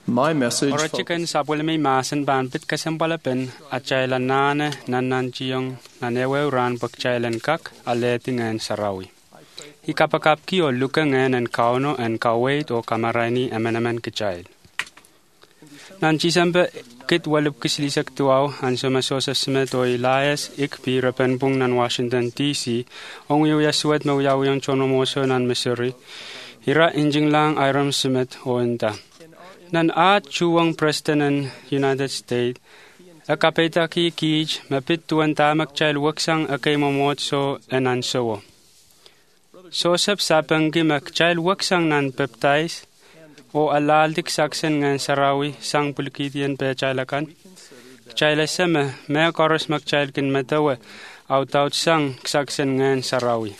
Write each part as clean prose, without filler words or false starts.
My message Orochiken sabulmi masen ban bit kasempalapen achailan nane nanan jiong nanewe ran bakchailan kak aletingan sarawi. Ikapakap ki o lukangen en kauno en kawait o kamarani amenamen kichail. Nan chisambe kit walup kislisak tuaw anso masosa smet o Elias ik pirapen bung nan Washington DC ong yu yaswet mawiyaw yung chonomoso nan Missouri. Hira injing lang Iram Smith o enta. Nan chuwang President United States, akapeta ki kij mapit tuan tamak chail waksang akay mamotso enan sowo. So sapang gi mak chail waksang nan peptais o alaldik saksen ngan sarawi sang pulkitian pe chailakan. Chaila seme me koros mak chail kin matawe out sang saksen ngan sarawi.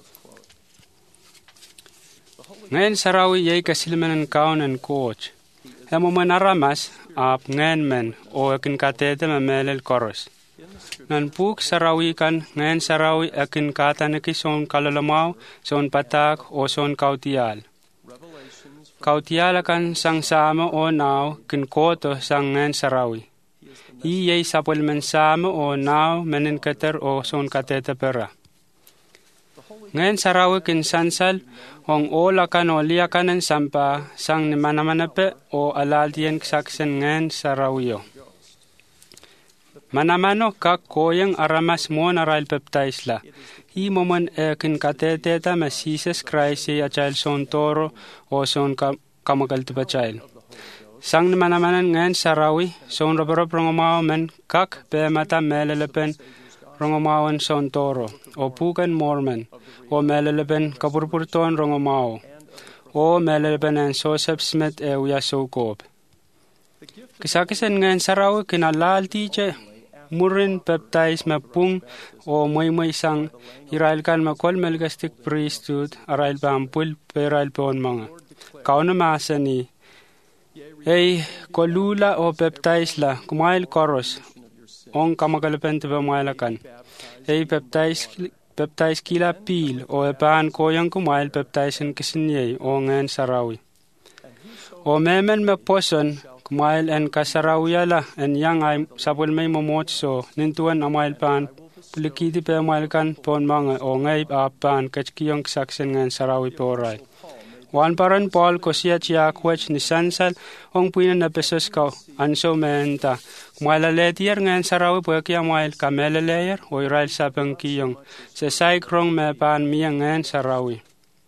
Ngan sarawi yay kasilmanan kaon en coach. Hemo manaramas ap ngen men o akin katete mamelel koros. Nan puk sarawi kan ngen sarawi akin katanaki son kalalamaw, son patak o son kautial. Kautial akan sang sama o naw kin koto sang ngen sarawi. Iyay sapol men sama o naw menin kater o son katete pera. Ngen sarawi kin sansal ong ola kan o liya kanan sampa sang ni manamanape o alaltian saksen ngen sarawiyo. Manamano kak koyang aramas mo naral peptaisla. Hi momon kin kateteta ma Jesus Christ a child son toro o son kamagal tupa child. Sang ni manamanan ngen sarawi son roberop rongomaw men kak pe mata melelepen rongomawan son toro o pukan Mormon o melelepen kapurpurton rongomaw o melelepen en Joseph Smith e uyasokop. Kisakisan ngayon sarawi kinalal tiche murin peptais mapung o moy sang irail kan makol melgastik priesthood arail pampul perail pon mga. Kauna masani hey kolula o peptais la kumail koros ong kamagalapen tiba mailakan. Hey peptais kila pil o epaan koyang kumail peptaisin kisinyay o ngayon sarawi. O memen me poson kumail en kasarawiyala en yang ay sapul may momotso nintuan amail paan pulikiti pe mailkan pon mga o ngay apaan kachkiyong saksen ngayon sarawi poray. Wan paran Paul ko siya chiakwech ni sansal ong puinan na pesos ka anso menta. Kumailaletir ngayon sarawi po kaya mail kameleleyer o irail sapang kiyong sa saikrong me paan miyang ngayon sarawi.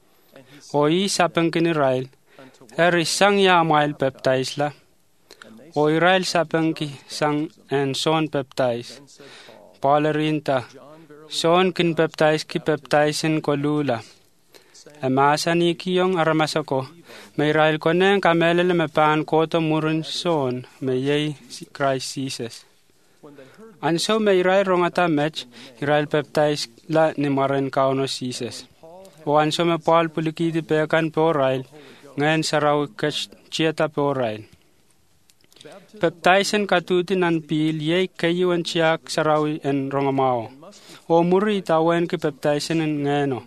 O sapang kinirail eri sang ya mail peptais la. O irail sapang ki sang en son peptais. Paul rinta son kin peptais ki peptaisin ko lula. Emasa ni kiyong aramasako, may irail ko neng kamelele me paan koto murun son, may yay Christ Jesus. Anso may irail rongata mech, irail peptais la ni marin kauno Jesus. O anso me Paul pulikiti pekan po rail, ngayon saraw kachiyata po rail. Peptaisen katutin an pil yay kayuan chiyak sarawi en rongamao. O muri tawen ki peptaisen en ngeno.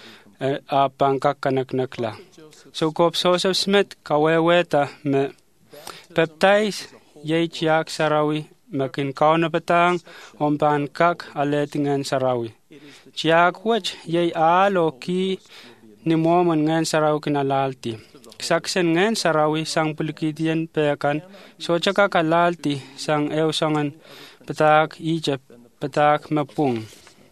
Pangkak kanaknakla. So kop Joseph Smith kaweweta me peptais yay chiyak sarawi makin kauna patang om pangkak aletingan sarawi. Chiyak wach yay alo ki ni momon ngan sarawi kinalalti. Saksen ngan sarawi sang pulikitian pekan so chaka kalalti sang eusongan patak Egypt patak mapung.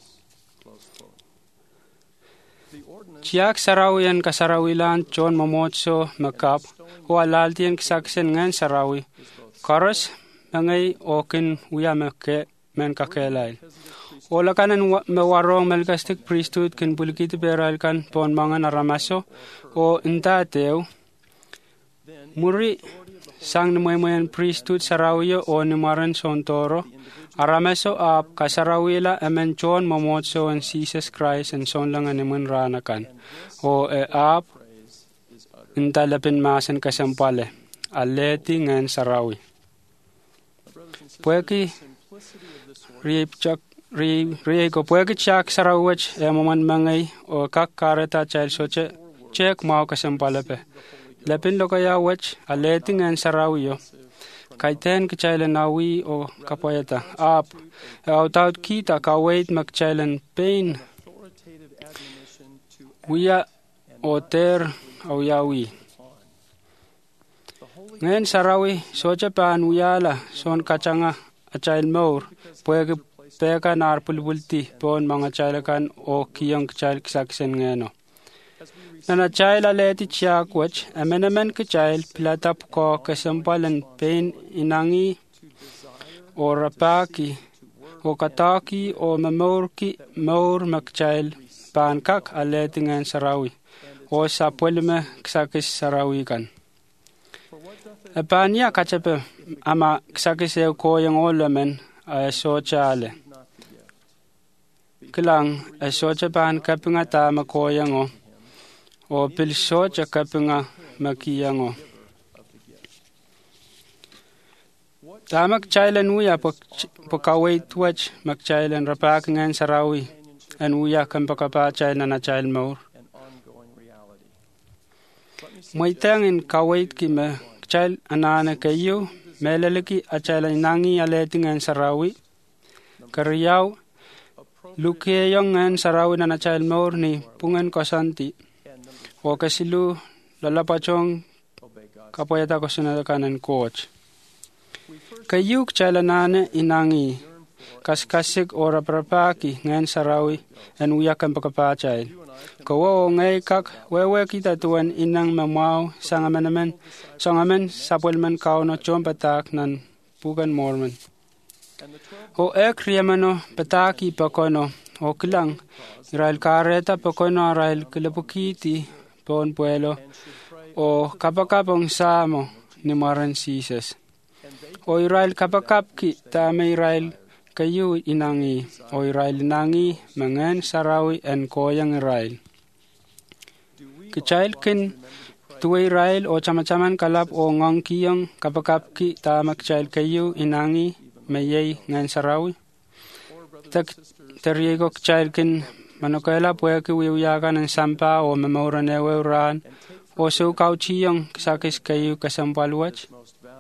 Chiyak sarawian kasarawilan chon momotso makap o alaltian kisaksen ngan sarawi. Karos mangay okin uyamake men kakelail. Ola kanan mewarong melgastik priesthood kin pulikiti peral kan pon mga naramaso o intateo. Muri sang namoymoyan priesthood sarawiyo o nimaran son toro. Arameso ap kasarawila emen chon momotso en Jesus Christ en son lang animun ranakan. O ap intalapin masan kasampale. Aleti ngan sarawi. Pueki rieko pueki chak sarawach emoman mangay o kak kareta chal soche chek mau kasampale pe. lepin lokaya wach aleting en sarawiyo. Kaiten kachailan nawi o kapoyata ap out kita kawait makchailan pain wiya oter au yawi. Ngayon sarawi soja pan wiyala son kachanga achail maur puwag peka nar pulbulti pon mga chailakan o kiyong chail kisaksen ngeno. Nana chail aleti chiakwach amenamen kachail pilatap ko kasampalan pain inangi o rapaki o kataki o mamurki maur makchail pankak aleti ngayon sarawi o sa pwelme kisakis sarawi kan. Epanya kachape ama kisakis e ko yung olamen ay socha ale. Kilang ay socha pan kapinga tama ko yung o pil socha kapinga makiyang o. Tamak chailan uya pakaway tuwach makchailan rapak ngayon sarawi an uya kan pakapa chailan na chail maur. May tangin kawait kime chail anana kayo melalaki achala nangi aleting ngayon sarawi. Kariyaw lukeyong ngayon sarawi na chail maur ni pungan kosanti. O kasilu lalapachong kapoyata ko sunadakanan coach. Kayuk chalanane inangi kaskasik o raprapaki ngayon sarawi an uyakan pagkapachail. Kawo ngay kak wewe kita tuan inang mamaw sangamen sapulman kauno chom patak nan pugan mormon. O ekriamano pataki pakono o kilang Israel kareta pakono Israel kilapukiti pon puelo o kapakapong samo ni Maran Sises. O Israel kapakapki tame Israel kayu inangi o Israel inangi mangan sarawi en koyang Israel. Kichail kin tuwa Israel o chamachaman kalap o ngang kiyang kapakapki tamak chail kayu inangi mayay ngan sarawi. Teriego kichail kin manokela puya kiwiwiyakan ng sampa o mamoranewe uran o sukaw chiyang kisakis kayu kasampalwach.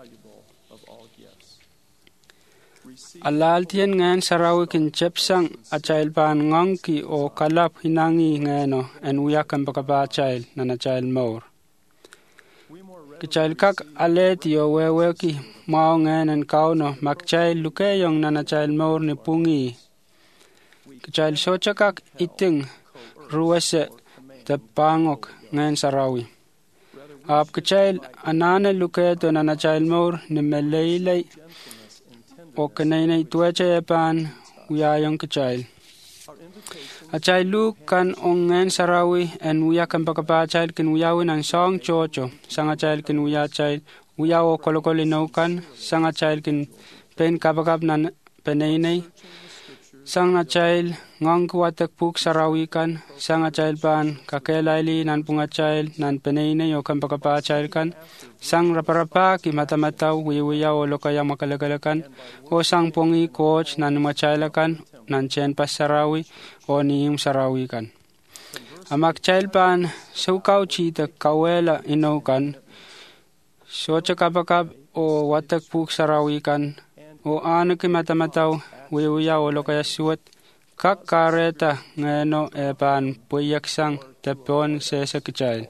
Alaltian ngayon sarawi kin chepsang achail pan ngangki o kalap hinangi ngayno en uyakan pagkapachail na nachail maur. Kichail kak aleti o weweki mao ngayon en kauno makchail lukeyong na nachail maur ni pungi. Kichail socha kak iting ruwese tepangok ngayon sarawi. Ap kichail anane luketo na nachail maur ni meleilay o kanay tuwacha epan uyayong kichail. Achay luk kan ongen sarawi en uyakan pagkapachail kin uyawin ang song chocho sang achail kin uyachay uyaw o kolokolinaw kan sang achail kin pen kapakap nan penaynay sang achail ngang kuwatak puk sarawi kan sang achail pan kakelayli nan pungachail nan penaynay o kan pagkapachail kan sang raparapa ki matamataw wiwiyaw o lokaya makalagalakan o sang pongi coach nan machailakan nan chen pas sarawi o niyong sarawi kan. Amak chail pan sukaw chita kawela inaukan socha kapakap o watak puk sarawi kan o ano ki matamataw wiwiyaw o lokaya suwat kak kareta ngeno epan puyaksang tepon sesa kichail.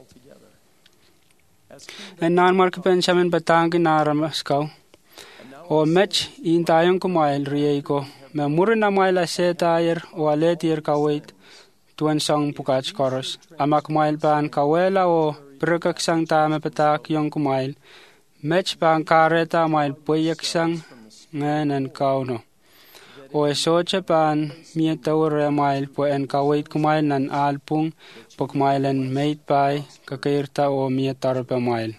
En nan markipen samen batangin naramaskaw. O mech in tayong kumail riyay ko. Memurin na mail ase tayer o aletir kawait tuan sang pukach koros. Amak mail paan kawela o perkak sang tame patak yung kumail. Mech paan kareta mail puyak sang ngayon kauno. O esocha paan miyatawar mail po en kawait kumail nan alpung pagmailan mate pay kakairta o miyatar pa mail.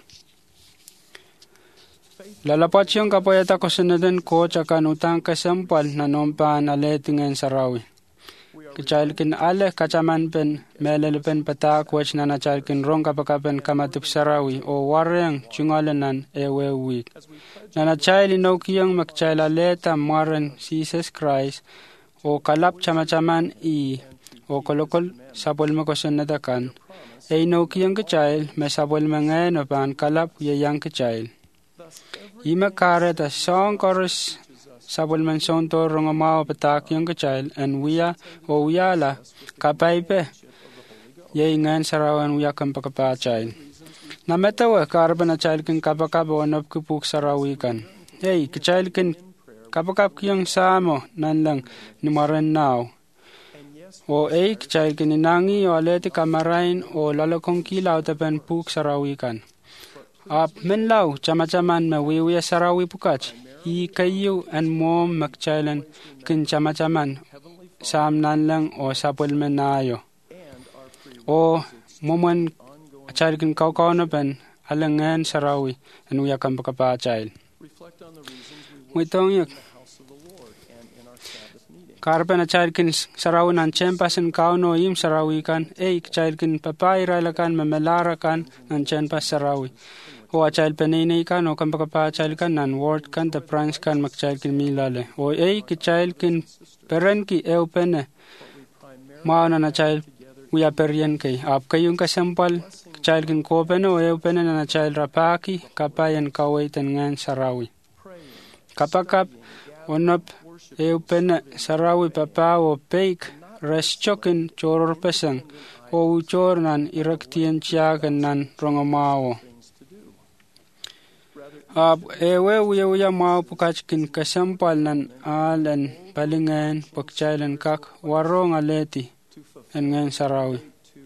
Lalapat yung kapoyata ko sunadan ko tsaka nutang kasampal na nompaan aletingan sarawi. Kichail kin ale kachaman pen melelipen patak wach na nachail kin rong kapakapen kamatup sarawi o warang chungalanan ewe week. Na nachail inokiyang makchail aleta Maran Jesus Christ o kalap chamachaman o kolokol sapol mo ko sunadakan Ei no kiyang kechail me sabol mengen opan kalap ye yang kechail. Ima kare ta song chorus sabol men son to rongomao patak yang kechail en wia o wiala kapaipe ye ngan sarawan wia kampakapa chail. Nametawa karban a child kin kapakap o nop kupuk sarawikan. Ei kechail kin kapakap kiyang samo nan lang ni maran now. O ei kechail kin inangi o aleti kamarain o lalakong kilaw tapen puk sarawikan. Ap menlaw chama-chaman me wiwiya sarawi pukach. I kayu an mom makchailan kin chama-chaman sam nan lang o sapul menayo. O momon child kin kaukaw na pen alangan sarawi an wiya kampakapa child. Muitong yuk. Karpen a child kin sarawi nan chempasin kauno im sarawi kan. Ei child kin papai railakan memelara kan nan chempas sarawi. O a child penini kan o kampakapa child kan nan ward kan the branch kan mak child kin milale. O ei ki child kin peren ki eu pene. Mao na child wiya perien kay. Ap kayong kasampal child kin ko pene o eu pene na child rapaki kapayan kaway ngan sarawi. Kapakap onop eu pene sarawi papa o peik reschokin choror pesang o uchor nan iraktian chiagan nan rongomao. Ap ewe uya mau pukachkin kasampal nan alen palingan pakchailan kak warong aleti en ngan sarawi.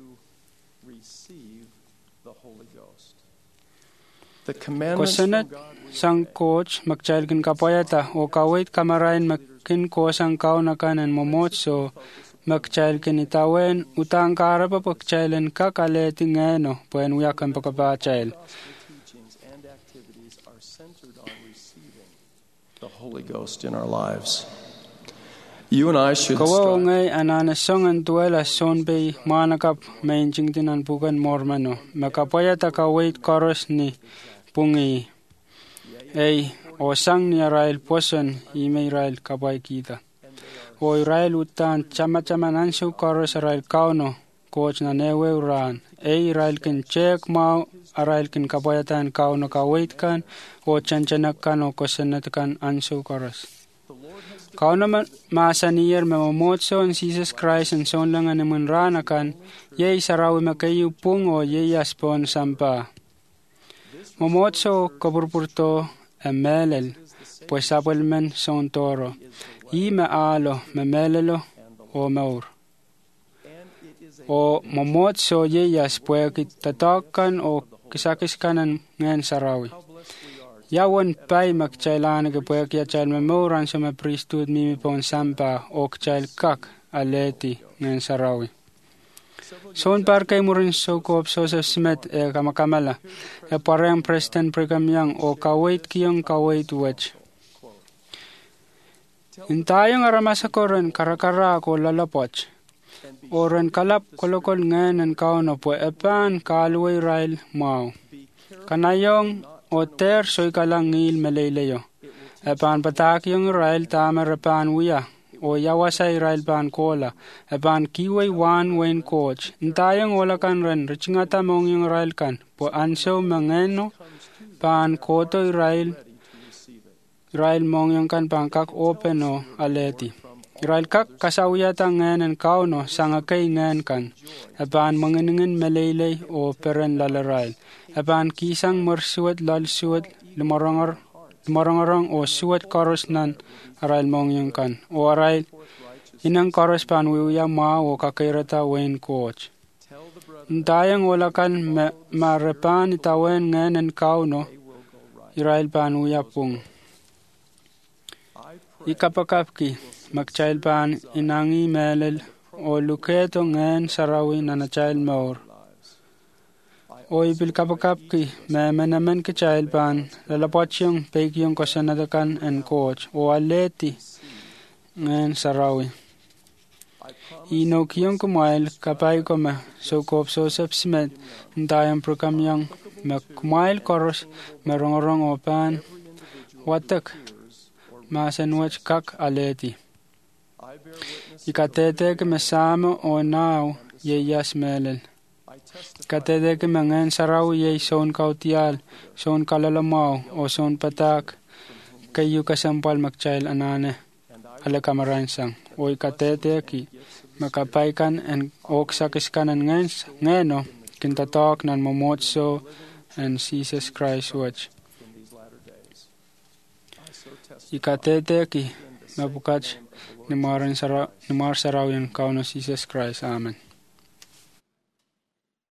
Kosanet sang coach makchail kin kapayata o kawait kamarain makin ko sang kaunakan en momotso makchail kin itawen utang karapa pakchailan kakaleti ngeno puen uyakan pakapachail. The Holy Ghost in our lives. You and I should strive. Ngay anana songan tuela sonbe manakap mainjing tinan bukan mormano. Makapayata kawait koros ni pungi. Ei o sang ni Israel poson ime Israel kapay kita. O Israel utan chama nansu koros Israel kauno coach na newe uran. Ei Israel kin check mau Israel kin kapayatan kauno kawait kan o chanchanak kan o kosanat kan ansu koros. Kauno masaniyar memomotso en Jesus Christ en son lang anemun ranakan yei sarawi makayu pung o yei aspon sampa. Momotso kaburpurto emelel pues apelmen son toro y me alo me melelo o meur. O momotso yeyas pueki tatakan o kisakiskanan ngen sarawi. Yawan pay makchailana ke pueki achal me meuran sa me priesthood mimi pon sampa o kchail kak aleti ngen sarawi. Son par kay murin so koop Joseph Smith kamakamala e parang Preston Brigham Young o kawait kiyong kawait wech. Intayang aramasakoren karakara ko lalapoch. Oren kalap kolokol ngayon ang kauno po epan kalway rail mau. Kanayong o ter soy kalang ngil meleleyo. Epan patak yung rail tamer epan wiya. O yawasay rail pan kola. Epan kiway one wen coach. Intayang wala kan ren. Richingata mong yung rail kan. Po anso mangeno pan kotoy rail. Rail mong yung kan pangkak open o aleti. Rail kak kasawiyata ngayon ang kauno sangakay ngayon kan. Epan manginingin melelay o peren lalarail. Epan kisang marsuat lalsuat lumarangarang o suat koros nan rail mong yung kan. O rail inang koros pan wiya ma o kakirata wen coach. Intayang wala kan marepan itawen ngayon ang kauno. Rail pan wiya pung. Ikapakapki. Magchail pan inangi melel o luketo ngen sarawi na chail maur. O ibil kapakapki memenamen ke chail pan lalapotyong pekyong kosanadakan en coach o aleti ngen sarawi. Inokyong kumail kapay ko me so kop Joseph Smith ntayang prokamyang me kumail koros merongorong o pan watak masenwach kak aleti. Ikatete ke mesamo o now yeyas melel. Katete ki mengen sarau ye son kautial, son kalalamau o son patak, kayu kasampal magchail anane, ala kamaransang. Oy katete ki makapaikan en oksakiskan en ngeno, kintatok nan momotso and Jesus Christ watch. Ikatete ki mapukach ni mar sarau yan kauno Jesus Christ. Amen.